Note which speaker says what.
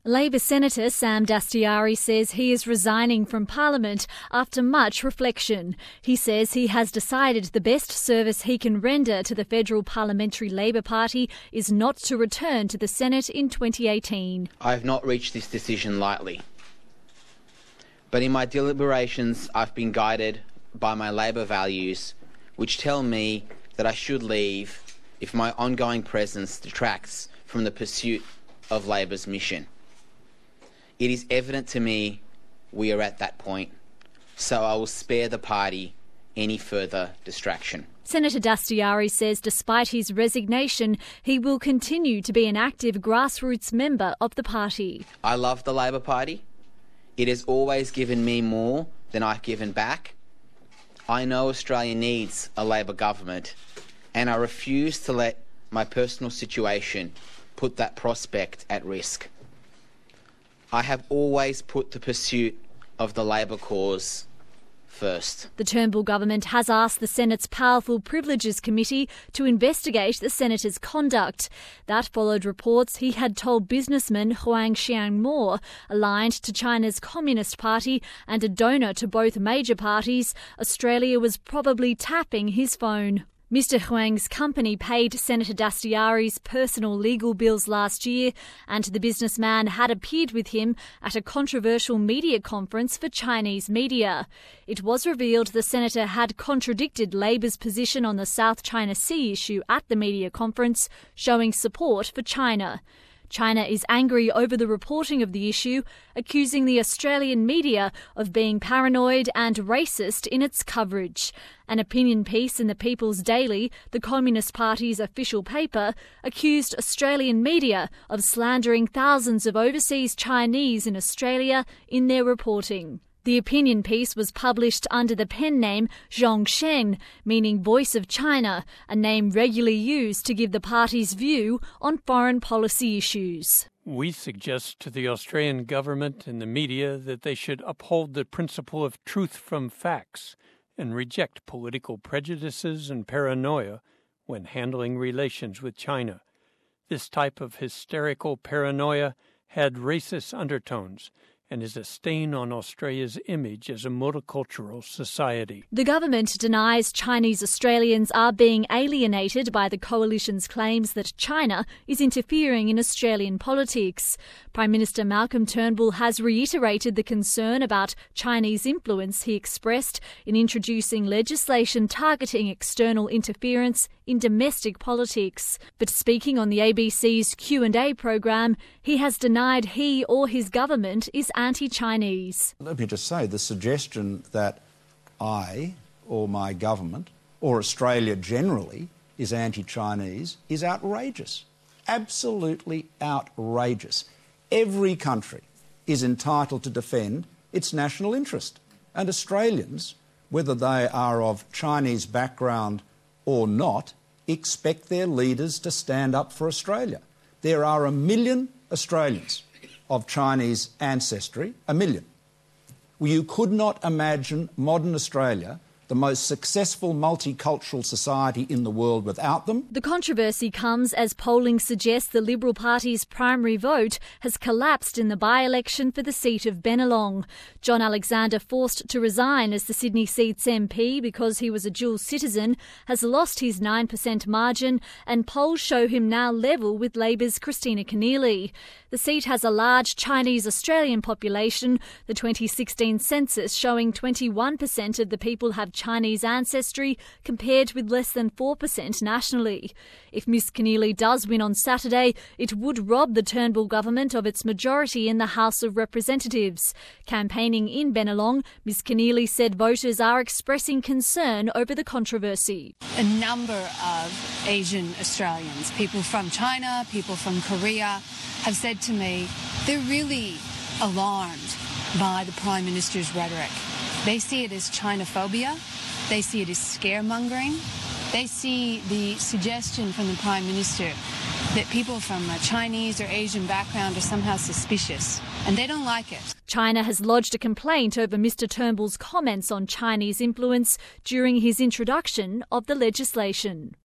Speaker 1: Labor Senator Sam Dastyari says he is resigning from Parliament after much reflection. He says he has decided the best service he can render to the Federal Parliamentary Labor Party is not to return to the Senate in 2018.
Speaker 2: I have not reached this decision lightly. But in my deliberations, I've been guided by my Labor values, which tell me that I should leave if my ongoing presence detracts from the pursuit of Labor's mission. It is evident to me we are at that point, so I will spare the party any further distraction.
Speaker 1: Senator Dastyari says despite his resignation, he will continue to be an active grassroots member of the party.
Speaker 2: I love the Labor Party. It has always given me more than I've given back. I know Australia needs a Labor government, and I refuse to let my personal situation put that prospect at risk. I have always put the pursuit of the Labor cause first.
Speaker 1: The Turnbull government has asked the Senate's Powerful Privileges Committee to investigate the senator's conduct. That followed reports he had told businessman Huang Xiangmo, aligned to China's Communist Party and a donor to both major parties, Australia was probably tapping his phone. Mr Huang's company paid Senator Dastyari's personal legal bills last year, and the businessman had appeared with him at a controversial media conference for Chinese media. It was revealed the senator had contradicted Labor's position on the South China Sea issue at the media conference, showing support for China. China is angry over the reporting of the issue, accusing the Australian media of being paranoid and racist in its coverage. An opinion piece in the People's Daily, the Communist Party's official paper, accused Australian media of slandering thousands of overseas Chinese in Australia in their reporting. The opinion piece was published under the pen name Zhongshen, meaning Voice of China, a name regularly used to give the party's view on foreign policy issues.
Speaker 3: We suggest to the Australian government and the media that they should uphold the principle of truth from facts and reject political prejudices and paranoia when handling relations with China. This type of hysterical paranoia had racist undertones and is a stain on Australia's image as a multicultural society.
Speaker 1: The government denies Chinese Australians are being alienated by the coalition's claims that China is interfering in Australian politics. Prime Minister Malcolm Turnbull has reiterated the concern about Chinese influence he expressed in introducing legislation targeting external interference in domestic politics. But speaking on the ABC's Q&A program, he has denied he or his government is anti-Chinese.
Speaker 4: Let me just say, the suggestion that I or my government or Australia generally is anti-Chinese is outrageous. Absolutely outrageous. Every country is entitled to defend its national interest. And Australians, whether they are of Chinese background or not, expect their leaders to stand up for Australia. There are 1 million Australians of Chinese ancestry, 1 million. You could not imagine modern Australia, the most successful multicultural society in the world, without them.
Speaker 1: The controversy comes as polling suggests the Liberal Party's primary vote has collapsed in the by-election for the seat of Bennelong. John Alexander, forced to resign as the Sydney seat's MP because he was a dual citizen, has lost his 9% margin, and polls show him now level with Labor's Christina Keneally. The seat has a large Chinese Australian population, the 2016 census showing 21% of the people have Chinese ancestry, compared with less than 4% nationally. If Ms Keneally does win on Saturday, it would rob the Turnbull government of its majority in the House of Representatives. Campaigning in Bennelong, Ms Keneally said voters are expressing concern over the controversy.
Speaker 5: A number of Asian Australians, people from China, people from Korea, have said to me they're really alarmed by the Prime Minister's rhetoric. They see it as Chinophobia. They see it as scaremongering. They see the suggestion from the Prime Minister that people from a Chinese or Asian background are somehow suspicious, and they don't like it.
Speaker 1: China has lodged a complaint over Mr Turnbull's comments on Chinese influence during his introduction of the legislation.